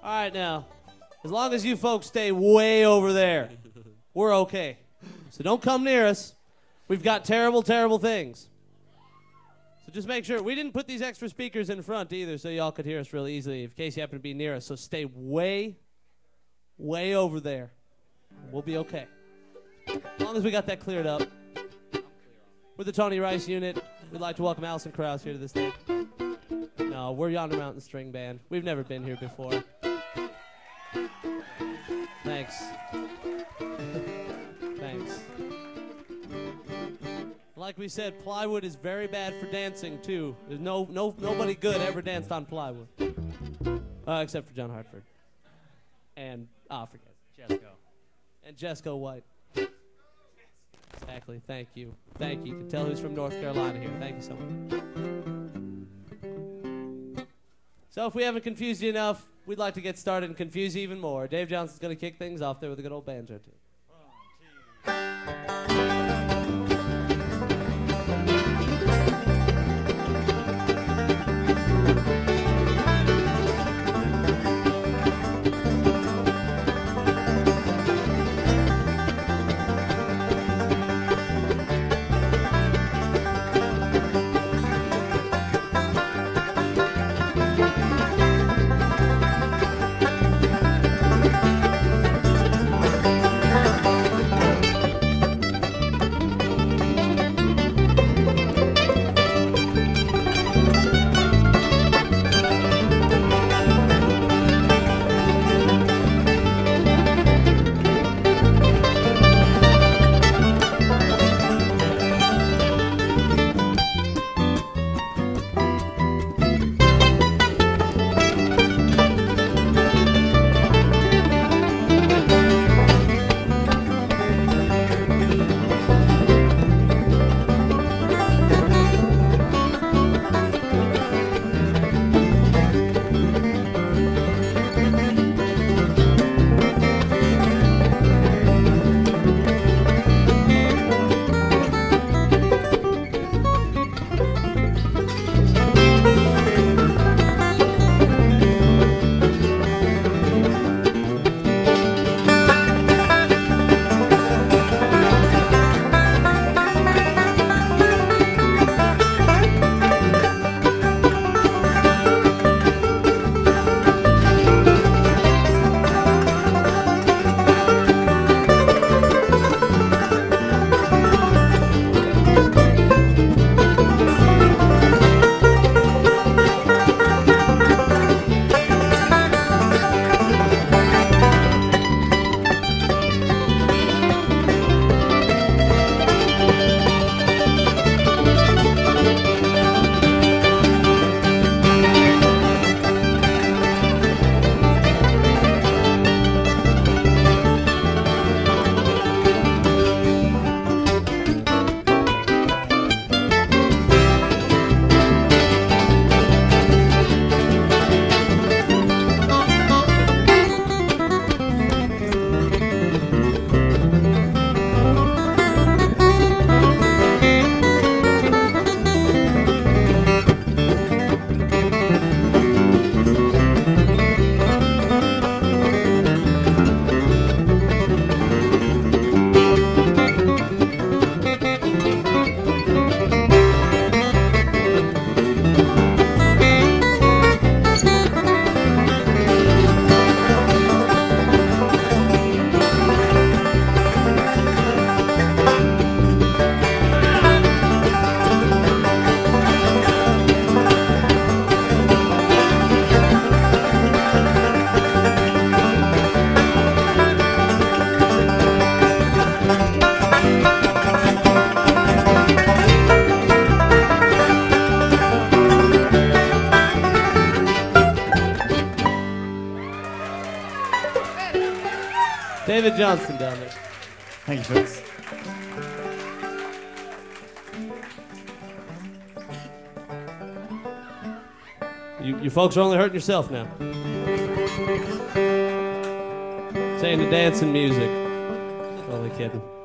All right, now, as long as you folks stay way over there, we're okay. So don't come near us. We've got terrible, terrible things. So just make sure. We didn't put these extra speakers in front either so y'all could hear us real easily in case you happen to be near us. So stay way, way over there. We'll be okay. As long as we got that cleared up. We're the Tony Rice unit. We'd like to welcome Alison Krauss here to the stage. No, we're Yonder Mountain String Band. We've never been here before. Thanks. Thanks. Like we said, plywood is very bad for dancing too. There's nobody good ever danced on plywood, except for John Hartford and forget Jesco and Jesco White. Exactly. Thank you. Thank you. You can tell who's from North Carolina here. Thank you so much. So if we haven't confused you enough, we'd like to get started and confuse you even more. Dave Johnson's going to kick things off there with a good old banjo tune. David Johnson down there. Thank you, folks. You folks are only hurting yourself now. Saying the dancing music. Only kidding.